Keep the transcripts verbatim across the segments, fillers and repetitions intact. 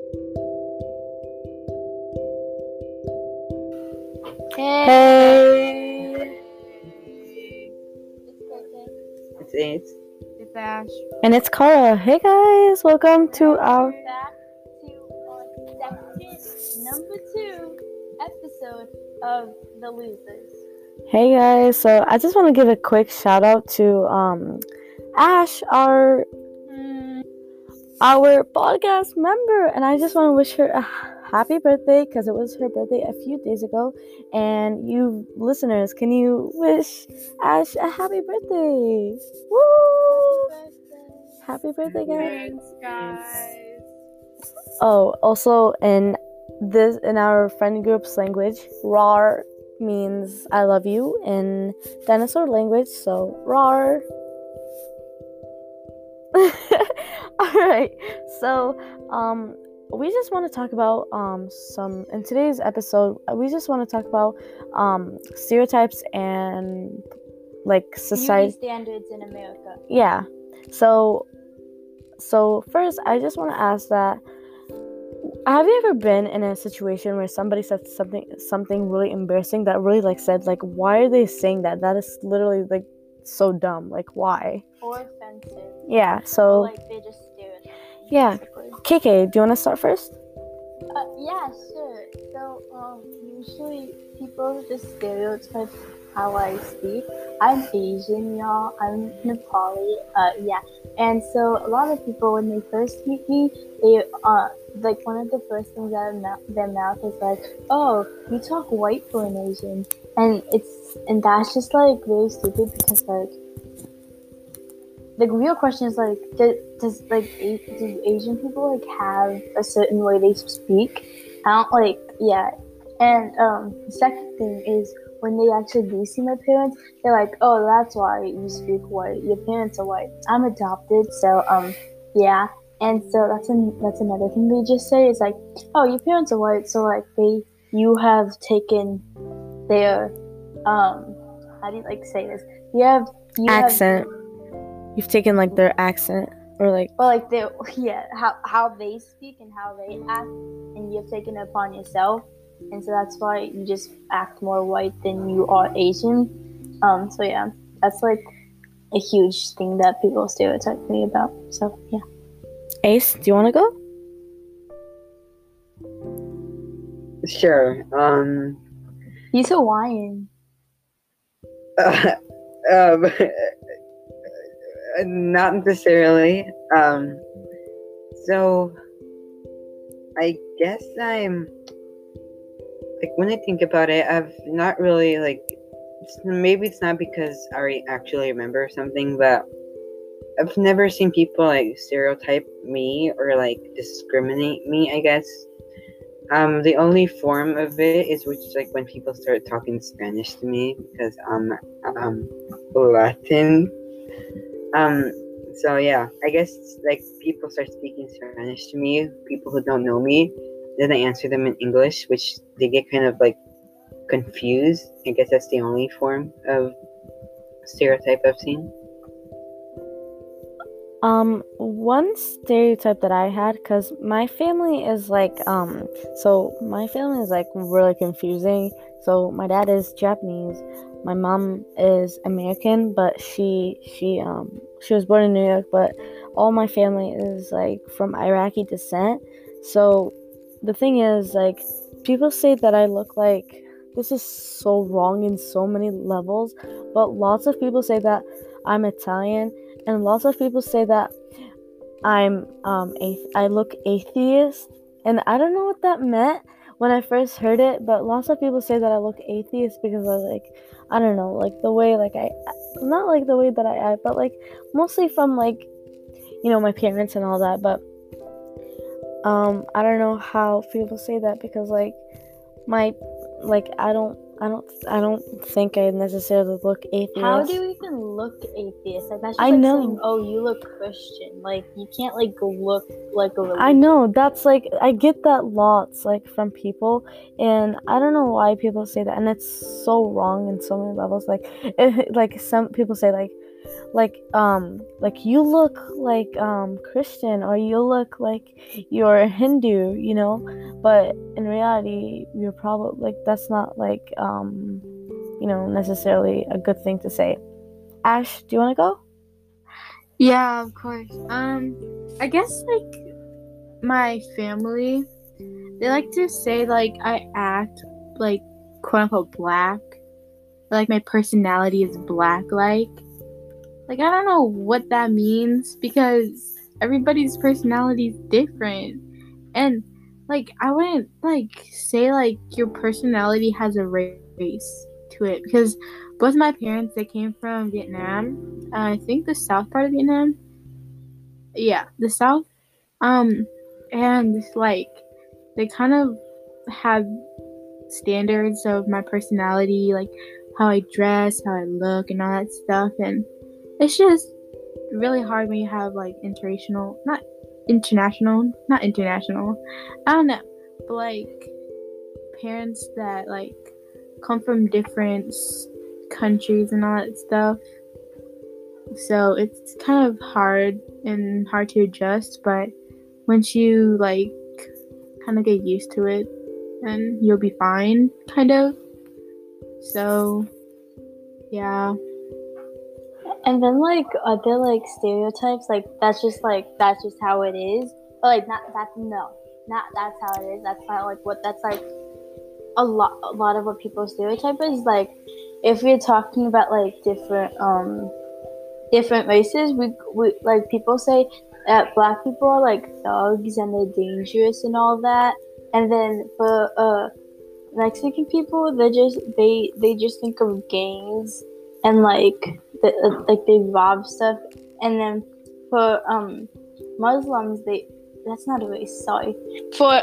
Hey. It's Ace. It's Ash. And it's Cara. Hey guys, welcome to our back to our second number two episode of The Losers. Hey guys, so I just want to give a quick shout out to um Ash, our Mm. our podcast member, and I just want to wish her a happy birthday because it was her birthday a few days ago. And you listeners, can you wish Ash a happy birthday? Woo! Happy birthday, guys! Thanks, guys. Oh, also in this in our friend group's language, rar means I love you in dinosaur language, so rar. Alright, so um we just want to talk about um some in today's episode we just want to talk about um stereotypes and like society Beauty standards in America. yeah. So so first I just want to ask that have you ever been in a situation where somebody said something something really embarrassing that really like said like why are they saying that? That is literally like so dumb. Like why? Or offensive. Yeah, Or so like they just stereotype. yeah. Basically. K K, do you want to start first? Uh, yeah, sure. So, um, usually people just stereotype how I speak. I'm Asian, y'all. I'm Nepali. Uh, yeah. And so a lot of people, when they first meet me, they, uh, like one of the first things out of mou- their mouth is like, "Oh, you talk white for an Asian," and it's and that's just like really stupid because like. The real question is like, does, does like a, do Asian people like have a certain way they speak? I don't like, yeah. And um, the second thing is when they actually do see my parents, they're like, oh, that's why you speak white. Your parents are white. I'm adopted, so um, yeah. And so that's an that's another thing they just say is like, oh, your parents are white, so like they you have taken their um, how do you like say this? You have you have. Accent. You've taken like their accent or like Or like they, yeah, how how they speak and how they act, and you've taken it upon yourself, and so that's why you just act more white than you are Asian. Um, so yeah, that's like a huge thing that people stereotype me about. So yeah. Ace, do you want to go? Sure. Um. He's Hawaiian. Uh, um. Not necessarily. Um. So, I guess I'm like when I think about it, I've not really like. It's, maybe it's not because I actually remember something, but I've never seen people like stereotype me or like discriminate me. I guess. Um, the only form of it is which like when people start talking Spanish to me because I'm um Latin. Um, so yeah, I guess like people start speaking Spanish to me, people who don't know me, then I answer them in English, which they get kind of like confused. I guess that's the only form of stereotype I've seen. Um, one stereotype that I had, because my family is like, um, so my family is like really confusing. So my dad is Japanese, my mom is American, but she, she, um, she was born in New York, but all my family is like from Iraqi descent. So the thing is, like, people say that I look like, this is so wrong in so many levels, but lots of people say that I'm Italian. And lots of people say that I'm um a- I look atheist, and I don't know what that meant when I first heard it. But lots of people say that I look atheist because I like I don't know like the way like I not like the way that I act, but like mostly from like you know my parents and all that. But um I don't know how people say that because like my like I don't. I don't. I don't think I necessarily look atheist. How do you even look atheist? Like that's just I like know. saying, "Oh, you look Christian." Like you can't like look like a religion. I know. That's like I get that lots like from people, and I don't know why people say that, and it's so wrong in so many levels. Like, it, like some people say like, like um like you look like um Christian, or you look like you're Hindu, you know, but in reality you're probably like that's not like um you know necessarily a good thing to say. Ash, do you want to go? Yeah, of course. Um, I guess like my family, they like to say like I act like quote unquote black, like my personality is black like. Like I don't know what that means because everybody's personality is different. And like I wouldn't like say like your personality has a race to it because both my parents, they came from Vietnam. Uh, I think the south part of Vietnam. Yeah, the south. Um, and like they kind of have standards of my personality, like how I dress, how I look, and all that stuff. And it's just really hard when you have like international, not international, not international. I don't know, but like parents that like come from different countries and all that stuff. So it's kind of hard and hard to adjust, but once you like kind of get used to it, then you'll be fine, kind of. So, yeah. And then like other like stereotypes, like that's just like that's just how it is. But like not that's no, not that's how it is. That's not like what that's like. A lot, a lot of what people stereotype is like, if you're talking about like different, um, different races, we we like people say that black people are like thugs and they're dangerous and all that. And then for uh Mexican people, they just they they just think of gangs and like the, uh, like they rob stuff. And then for um Muslims, they that's not a race. Sorry. For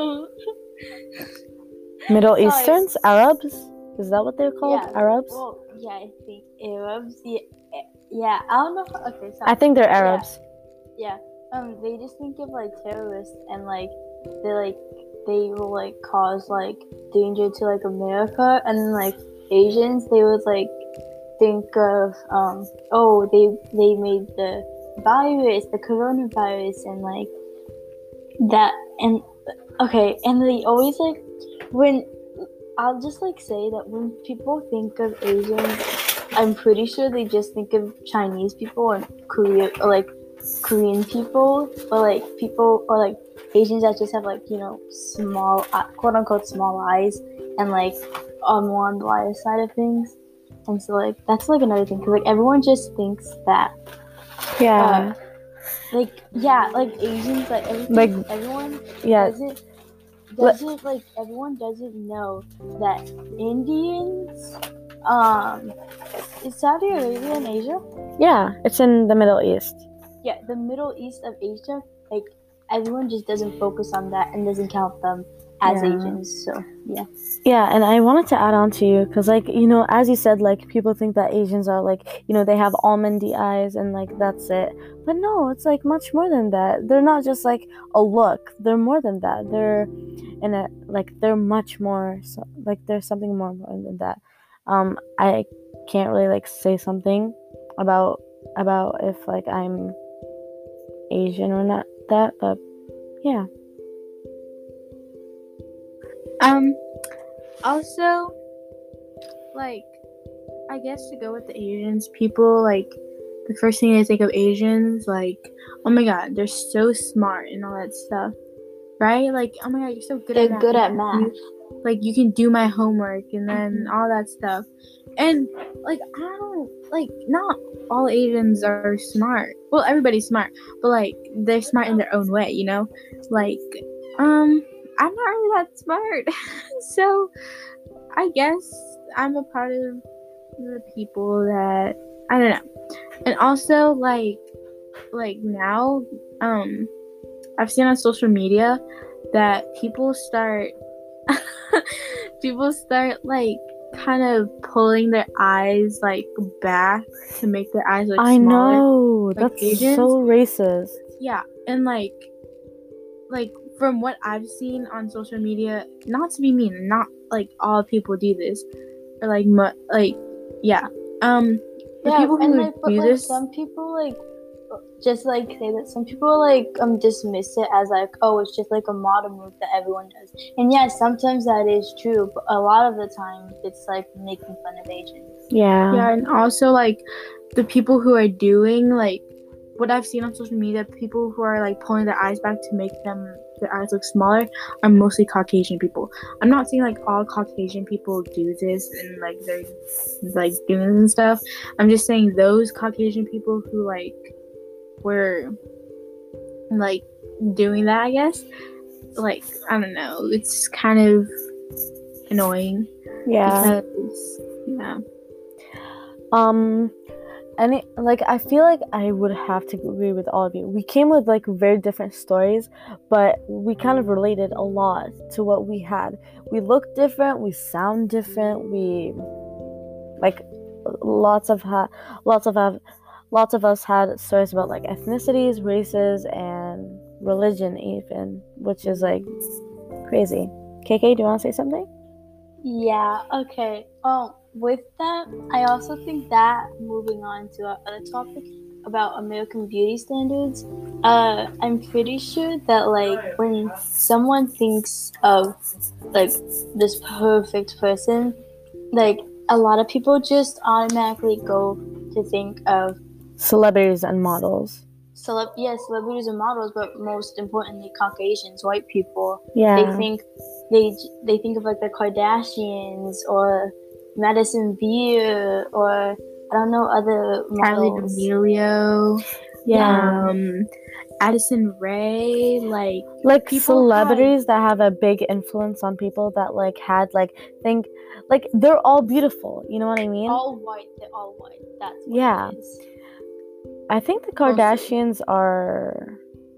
Middle Sorry. Easterns, Arabs, is that what they're called? Yeah, Arabs? Well, yeah, I think Arabs. Yeah, yeah. I don't know. If, okay, sorry. I think they're Arabs. Yeah. yeah. Um, they just think of like terrorists and like they like they will like cause like danger to like America, and then like Asians, they would like think of um oh they they made the virus, the coronavirus, and like that and okay, and they always like when. I'll just like say that when people think of Asians, I'm pretty sure they just think of Chinese people and Korea or like Korean people or like people or like Asians that just have like, you know, small uh, quote unquote small eyes and like um, more on the lighter side of things. And so like that's like another thing because like everyone just thinks that. Yeah. Uh, like yeah, like Asians like everything, Like, everyone yeah. does it. Doesn't like everyone doesn't know that Indians, um, is Saudi Arabia in Asia? Yeah, it's in the Middle East. Yeah, the Middle East of Asia. Like everyone just doesn't focus on that and doesn't count them as Yeah. Asians. So yeah. Yeah, and I wanted to add on to you because, like, you know, as you said, like, people think that Asians are, like, you know, they have almondy eyes and, like, that's it. But no, it's, like, much more than that. They're not just, like, a look. They're more than that. They're, in a, like, they're much more, so, like, there's something more, more than that. Um, I can't really, like, say something about, about if, like, I'm Asian or not that, but, yeah. Um... Also, like, I guess to go with the Asians, people, like, the first thing they think of Asians, like, oh my god, they're so smart and all that stuff, right? Like, oh my god, you're so good They're at math. good at math. You, like, you can do my homework and then all that stuff. And, like, I don't, like, not all Asians are smart. Well, everybody's smart, but, like, they're smart in their own way, you know? Like, um... I'm not really that smart. So I guess I'm a part of the people that I don't know. And also like like now, um I've seen on social media that people start people start like kind of pulling their eyes like back to make their eyes look I smaller. know. Like That's Asians. so racist. Yeah, and like like from what I've seen on social media, not to be mean, not like all people do this, or like mu- like yeah, um, the Yeah, people who and like, but do like this, some people like just like say that some people like um dismiss it as like, oh, it's just like a model move that everyone does. And yeah, sometimes that is true, but a lot of the time it's like making fun of Asians. Yeah. yeah, and also like the people who are doing like what I've seen on social media, people who are like pulling their eyes back to make them their eyes look smaller are mostly Caucasian people. I'm not saying like all Caucasian people do this and like they're like doing this and stuff. I'm just saying those Caucasian people who like were like doing that, I guess. Like I don't know, it's kind of annoying Yeah. because yeah. Um, and it, like I feel like I would have to agree with all of you. We came with like very different stories, but we kind of related a lot to what we had. We look different, we sound different, we like lots of ha- lots of have lots of us had stories about like ethnicities, races, and religion even, which is like crazy. K K, do you want to say something? Yeah, okay. Um, with that, I also think that moving on to our other topic about American beauty standards, uh, I'm pretty sure that like when someone thinks of like this perfect person, like a lot of people just automatically go to think of Celebrities and models. celeb yeah, celebrities and models, but most importantly Caucasians, white people. Yeah. They think they they think of like the Kardashians or Madison Beer or I don't know other Kylie models. D'Amelio, Yeah. um, Addison Rae, like like people celebrities that have a big influence on people that like had like think like they're all beautiful, you know what I mean? All white, they're all white. That's what Yeah. it is. I think the Kardashians are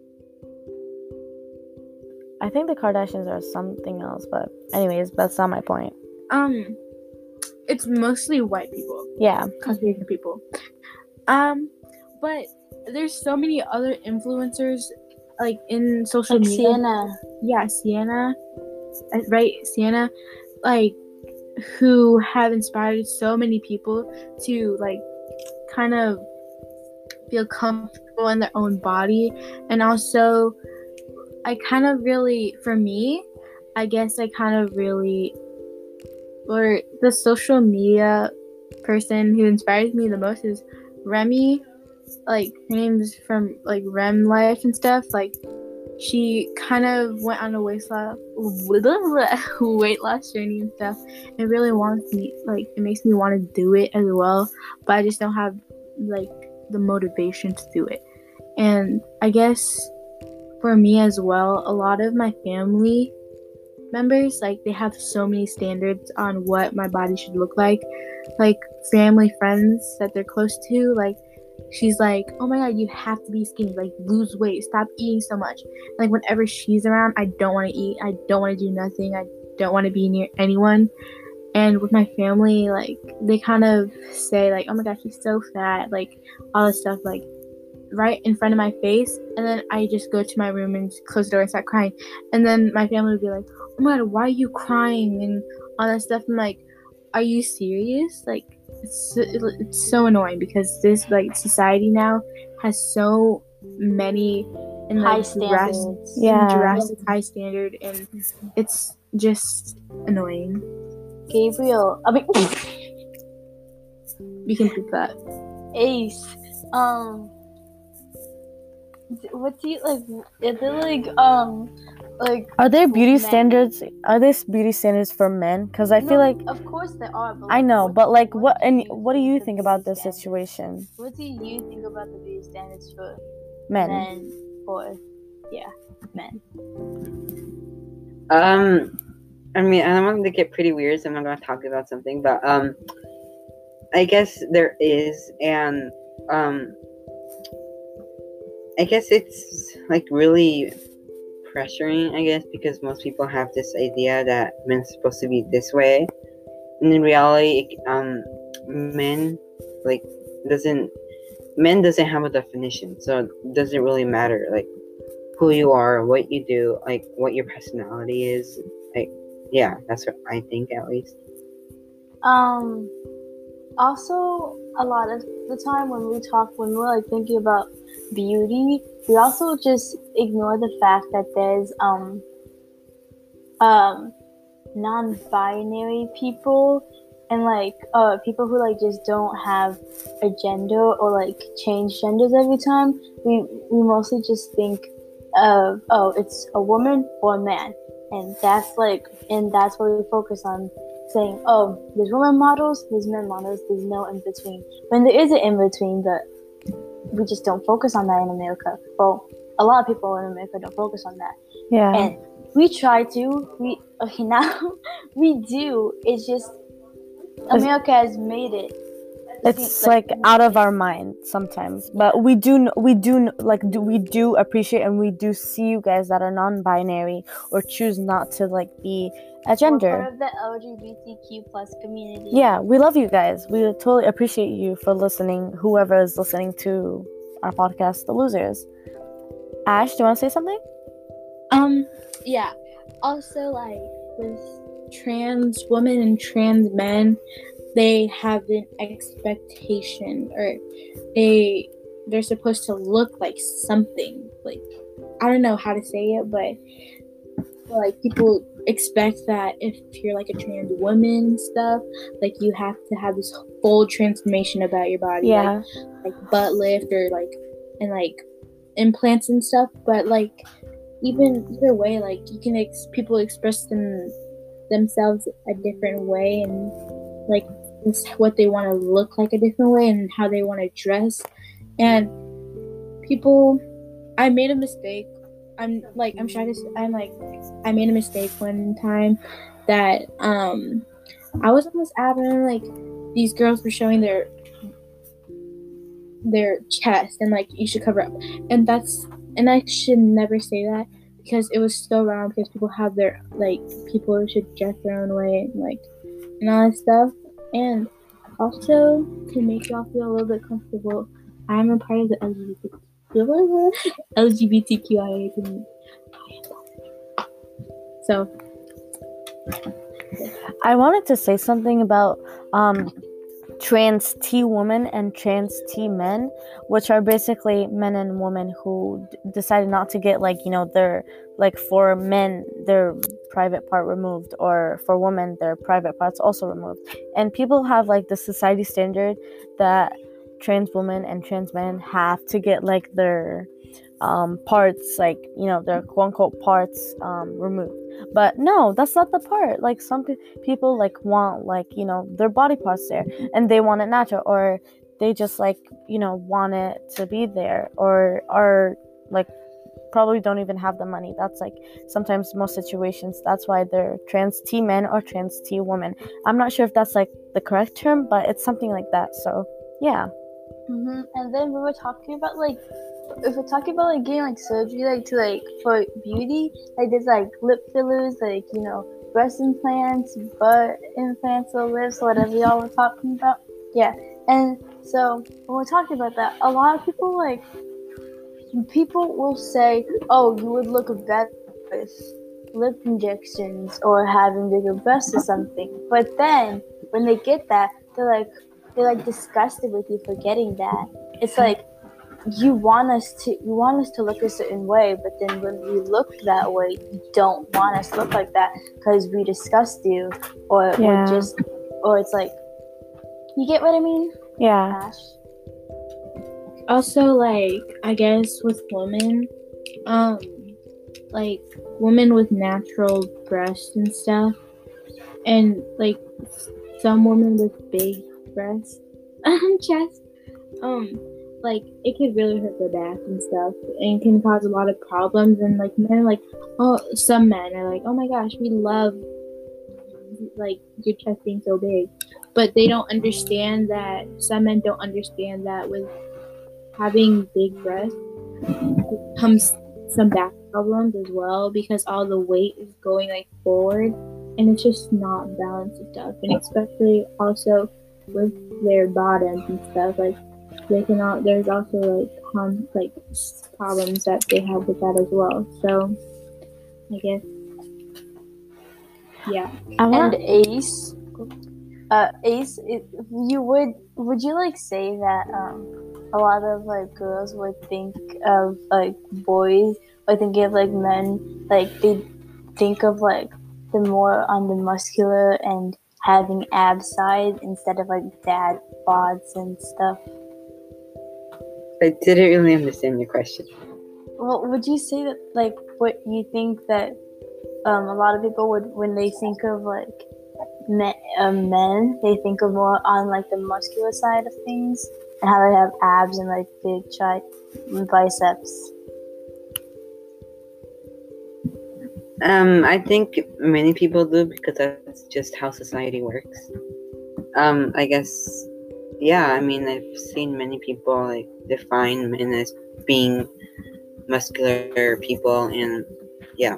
I think the Kardashians are something else, but anyways, that's not my point. Um, it's mostly white people, Yeah. Caucasian people. Um, but there's so many other influencers, like in social Like media. Sienna. Yeah, Sienna, uh, right? Sienna, like who have inspired so many people to like kind of feel comfortable in their own body, and also I kind of really, for me, I guess I kind of really, or the social media person who inspires me the most is Remy. Like her name's from like Rem Life and stuff. Like she kind of went on a weight loss weight loss journey and stuff. It really wants me, like it makes me want to do it as well, but I just don't have like the motivation to do it. And I guess for me as well, a lot of my family members, like they have so many standards on what my body should look like. Like family friends that they're close to, like she's like, oh my god, you have to be skinny, like lose weight, stop eating so much. Like whenever she's around, I don't want to eat, I don't want to do nothing, I don't want to be near anyone. And with my family, like they kind of say like, oh my gosh, she's so fat, like all this stuff, like right in front of my face. And then I just go to my room and close the door and start crying. And then my family would be like, oh my god, why are you crying and all that stuff. I'm like, are you serious? Like it's, it's so annoying because this like society now has so many and High like standards. drastic, Yeah. drastic high standard, and it's just annoying. Gabriel. I mean You can prove that. Ace. Um what's he like is it like um like Are there beauty men? standards? Are there beauty standards for men? Because I feel No, like of course there are, but I like, know, what- but like what what and do you what do you think think of about beauty this standards? situation? What do you think about the beauty standards for Men. men or yeah, men? Um, I mean, I don't want to get pretty weird, so I'm not going to talk about something, but um, I guess there is, and um, I guess it's like really pressuring, I guess, because most people have this idea that men's supposed to be this way, and in reality, it, um, men like doesn't men doesn't have a definition, so it doesn't really matter like who you are, what you do, like what your personality is. Like, yeah, that's what I think at least. Um also a lot of the time when we talk, when we're like thinking about beauty, we also just ignore the fact that there's um um non-binary people and like uh people who like just don't have a gender or like change genders every time. We we mostly just think of, oh, it's a woman or a man, and that's like and that's what we focus on, saying, oh, there's women models, there's men models, there's no in between. When there is an in between, but we just don't focus on that in America. Well, a lot of people in America don't focus on that. Yeah. And we try to. We okay now. We do. It's just America has made it. It's like out of our mind sometimes, but we do we do like do we do appreciate and we do see you guys that are non-binary or choose not to like be a gender. We're part of the L G B T Q plus community. Yeah, we love you guys. We totally appreciate you for listening. Whoever is listening to our podcast, The Losers. Ash, do you want to say something? Um, yeah. Also, like with trans women and trans men, they have an expectation, or they they're supposed to look like something. Like, I don't know how to say it, but like people expect that if you're like a trans woman and stuff, like you have to have this full transformation about your body, yeah, like, like butt lift or like and like implants and stuff. But like even either way, like you can ex- people express them themselves a different way, and like what they want to look like a different way, and how they want to dress. And people, I made a mistake. I'm like I'm trying to. I'm like I made a mistake one time that um I was on this app and like these girls were showing their their chest and like you should cover up, and that's and I should never say that because it was so wrong, because people have their like people should dress their own way and like and all that stuff. And also to make y'all feel a little bit comfortable, I'm a part of the L G B T L G B T Q I A community. So I wanted to say something about um trans T women and trans T men, which are basically men and women who d- decided not to get like, you know, their like for men their private part removed, or for women their private parts also removed. And people have like the society standard that trans women and trans men have to get like their um parts, like, you know, their quote unquote parts um removed. But no, that's not the part. Like some pe- people like want like, you know, their body parts there and they want it natural, or they just like, you know, want it to be there, or are like probably don't even have the money. That's like sometimes most situations that's why they're trans T men or trans T women. I'm not sure if that's like the correct term, but it's something like that. So yeah. Mm-hmm. And then we were talking about like, if we're talking about like getting like surgery, like to like for beauty, like there's like lip fillers, like, you know, breast implants, butt implants, or lips, whatever y'all were talking about. Yeah. And so when we're talking about that, a lot of people like people will say, oh, you would look better with lip injections or having bigger breasts or something. But then when they get that, they're like they're like disgusted with you for getting that. It's like you want us to you want us to look a certain way, but then when we look that way, you don't want us to look like that because we disgust you, or Yeah. or just or it's like, you get what I mean? Yeah. Ash? also, like, I guess with women, um, like women with natural breasts and stuff, and like some women with big breasts, chest, um, like it could really hurt their back and stuff, and can cause a lot of problems. And like men, like oh, some men are like, oh my gosh, we love like your chest being so big, but they don't understand that. Some men don't understand that with having big breasts comes some back problems as well, because all the weight is going like forward, and it's just not balanced and stuff. And especially also with their bottoms and stuff, like they can all, there's also like con, like problems that they have with that as well. So I guess yeah. I want And Ace, Uh, Ace, it, you would would you like say that um a lot of like girls would think of like boys or think of like men like they think of like the more on the muscular and having ab side instead of like dad bods and stuff. I didn't really understand your question. Well, would you say that like what you think that um a lot of people would when they think of like men, uh, men they think of more on like the muscular side of things and how they have abs and like big tri biceps. Um, I think many people do because that's just how society works. Um, I guess, yeah. I mean, I've seen many people like define men as being muscular people, and yeah.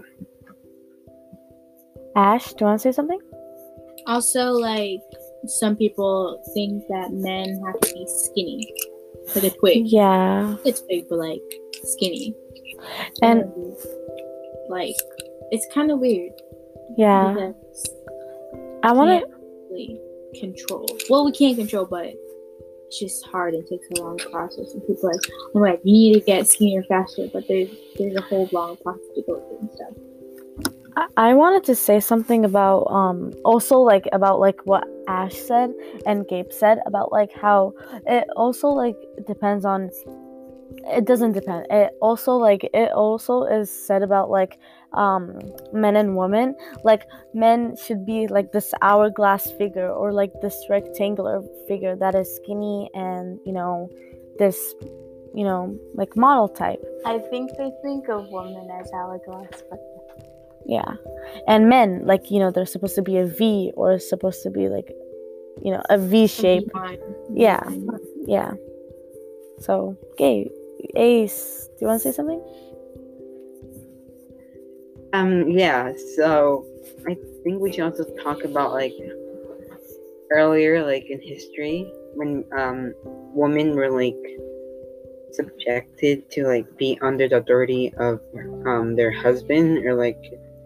Ash, do you want to say something? Also, like, some people think that men have to be skinny. Like a twig. Yeah. It's big, but like skinny. And like, it's kind of weird. yeah, Because I want can't to. really control. Well, we can't control, but it's just hard. It takes a long process. And people are like, oh my God, you need to get skinnier faster. But there's there's a whole long process to go through and stuff. I wanted to say something about um also like about like what Ash said and Gabe said about like how it also like depends on it doesn't depend it also like it also is said about like um men and women, like men should be like this hourglass figure or like this rectangular figure that is skinny and you know this you know like model type. I think they think of women as hourglass, but Yeah. And men, like, you know, they're supposed to be a V or supposed to be like, you know, a V shape. Yeah. Yeah. So, okay. Ace, do you want to say something? Um, yeah, so I think we should also talk about like earlier, like in history, when um women were like subjected to like be under the authority of um their husband, or like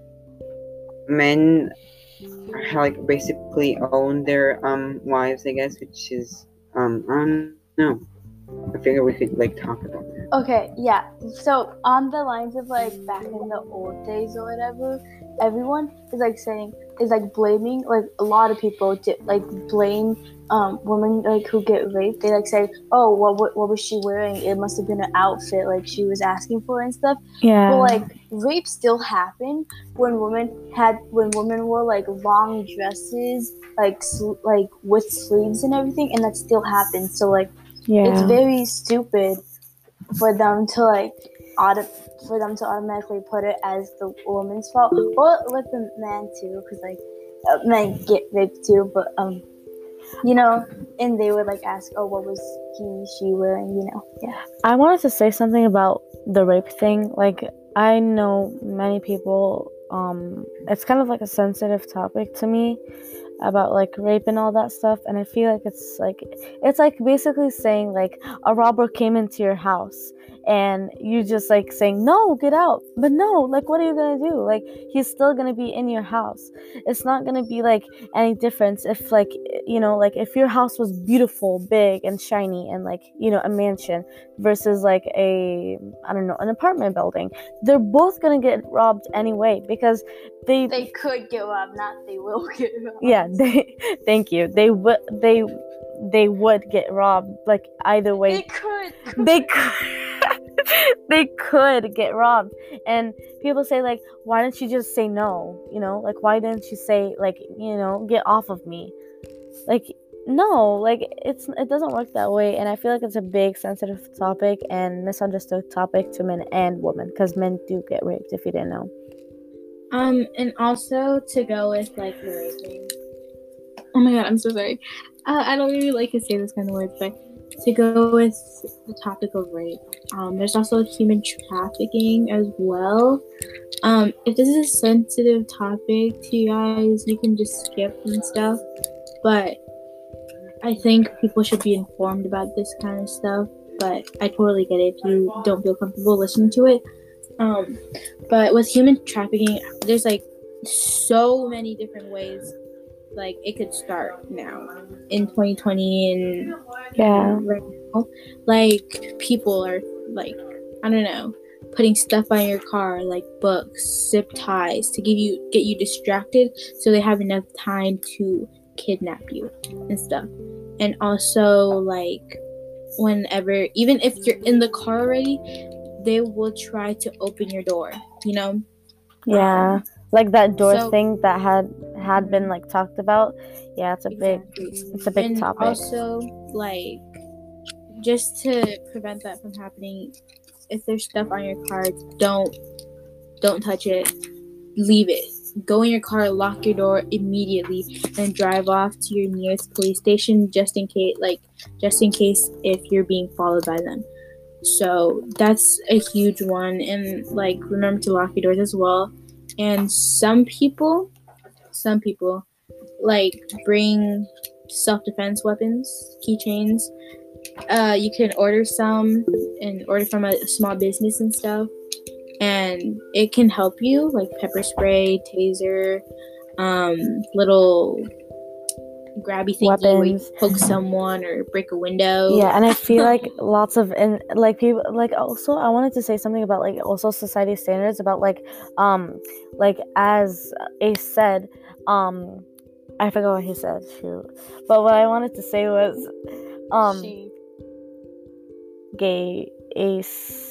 men like basically own their um wives, I guess, which is um I don't know. I figure we could like talk about that. okay, yeah. So on the lines of like back in the old days or whatever, everyone is like saying is like blaming like a lot of people to like blame um women like who get raped. They like say, oh, what what, what was she wearing? It must have been an outfit like she was asking for and stuff. Yeah. But like rape still happened when women had when women wore like long dresses like sl- like with sleeves and everything, and that still happens. So like. Yeah. It's very stupid for them to like auto- for them to automatically put it as the woman's fault, or with the man too, because like uh, men get raped too. But um, you know, and they would like ask, "Oh, what was he, she wearing?" You know, yeah. I wanted to say something about the rape thing. Like, I know many people. Um, it's kind of like a sensitive topic to me. About like rape and all that stuff, and I feel like it's like it's like basically saying like a robber came into your house and you just like saying no, get out, but no, like what are you gonna do? Like he's still gonna be in your house. It's not gonna be like any difference if like you know like if your house was beautiful, big and shiny and like you know a mansion versus like a I don't know an apartment building. They're both gonna get robbed anyway because they they could get robbed, not they will get robbed. Yeah, they thank you. They would they they would get robbed like either way. They could. They could they could get robbed. And people say like, why didn't you just say no? You know, like why didn't you say like, you know, get off of me? Like no, like it's it doesn't work that way, and I feel like it's a big sensitive topic and misunderstood topic to men and women because men do get raped if you didn't know. Um, and also to go with like the raping. Oh my God, I'm so sorry. Uh, I don't really like to say this kind of words, but to go with the topic of rape, um, there's also human trafficking as well. Um, if this is a sensitive topic to you guys, you can just skip and stuff. But I think people should be informed about this kind of stuff. But I totally get it if you don't feel comfortable listening to it. Um, but with human trafficking, there's like so many different ways like it could start now in twenty twenty and Yeah. right now, like people are like, I don't know, putting stuff on your car like books, zip ties to give you get you distracted so they have enough time to kidnap you and stuff. And also like whenever, even if you're in the car already, they will try to open your door, you know. Yeah. Like that door So- thing that had had been like talked about. Yeah, it's a big Exactly. it's a big And topic. also, like, just to prevent that from happening, if there's stuff on your car, don't don't touch it. Leave it. Go in your car, lock your door immediately, and drive off to your nearest police station just in case, like, just in case if you're being followed by them. So that's a huge one, and like remember to lock your doors as well. And some people, some people, like bring self-defense weapons, keychains. Uh, you can order some and order from a small business and stuff, and it can help you, like pepper spray, taser, um, little grabby thingy where you Weapons. poke someone or break a window. Yeah, and I feel like lots of and like people like also I wanted to say something about like also society standards about like um like as Ace said, um I forgot what he said, shoot. But what I wanted to say was um She. gay Ace.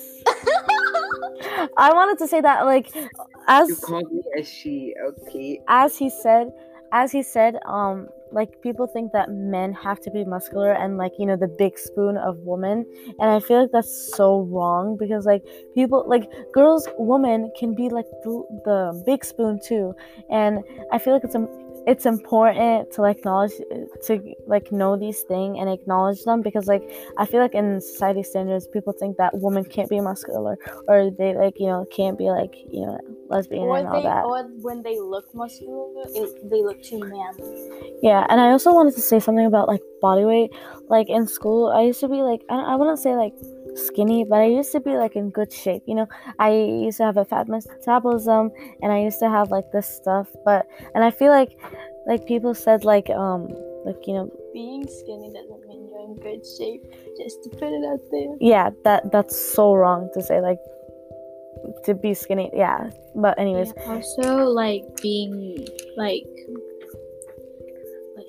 I wanted to say that like as You called me a she, okay? as he said as he said um like people think that men have to be muscular and like, you know, the big spoon of woman, and I feel like that's so wrong because like people like girls, women can be like the, the big spoon too, and I feel like it's a it's important to like acknowledge to like know these things and acknowledge them because like I feel like in society standards people think that women can't be muscular or they like, you know, can't be like, you know, lesbian Or and all they, that. or when they look muscular, it, they look too manly. Yeah, and I also wanted to say something about like body weight. Like in school, I used to be like I, I wouldn't say like skinny, but I used to be like in good shape. You know, I used to have a fat metabolism, and I used to have like this stuff. But and I feel like like people said like um like, you know, Being skinny doesn't mean you're in good shape. Just to put it out there. yeah, that that's so wrong to say like to be skinny. Yeah, but anyways, Yeah, also, like being like like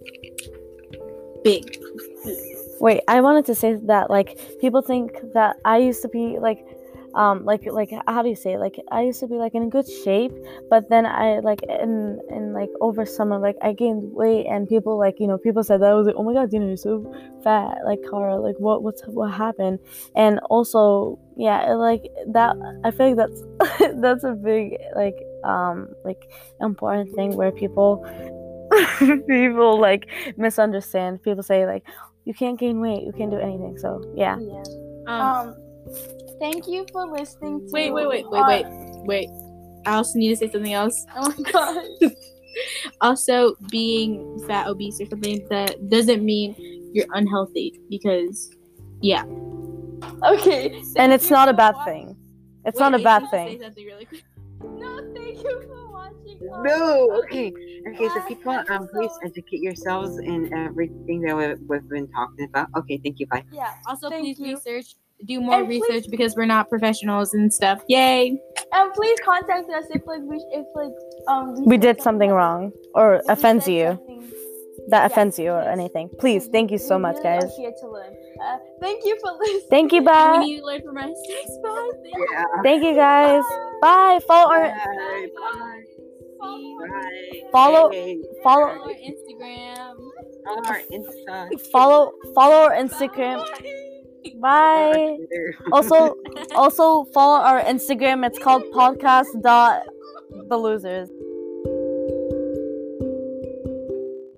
big. wait, I wanted to say that like people think that I used to be like um like like how do you say it? Like I used to be like in good shape, but then I like in in like over summer like I gained weight and people like, you know, people said that I was like, oh my god, Dina, you're so fat, like Cara, like what what's what happened? And also yeah, it, like that I feel like that's that's a big like um like important thing where people people like misunderstand. People say like you can't gain weight, you can't do anything. So yeah. Yeah. Um, Um. Thank you for listening to. wait, wait, wait, wait, our- wait, wait. I also need to say something else. Oh my god. Also, being fat, obese, or something that doesn't mean you're unhealthy because, yeah. Okay. And thank it's you not a for bad wa- thing. It's Wait, not a Ace bad needs to say thing. something really quick. No, thank you for watching. our- No, okay. Okay, so last people, um, please episode. educate yourselves in everything that we've, we've been talking about. Okay, thank you, bye. Yeah. Also, Thank please you. research, do more And please- research because we're not professionals and stuff. Yay! And please contact us if like we if like um We said did something that- wrong or if we offends said you something that yeah, offends you or please. anything. Please, we- thank you so we much, really guys. Are here to learn. Uh, thank you for listening. Thank you, And bye. we need to learn from our mistakes. Bye. Thank you. Yeah. Thank you, guys. Bye. Follow our Bye. Bye. Follow- Bye. Follow- Hey, follow Follow our Instagram. follow our Insta. follow follow our Instagram. Bye. Twitter. Also also follow our Instagram. It's called podcast dot the losers.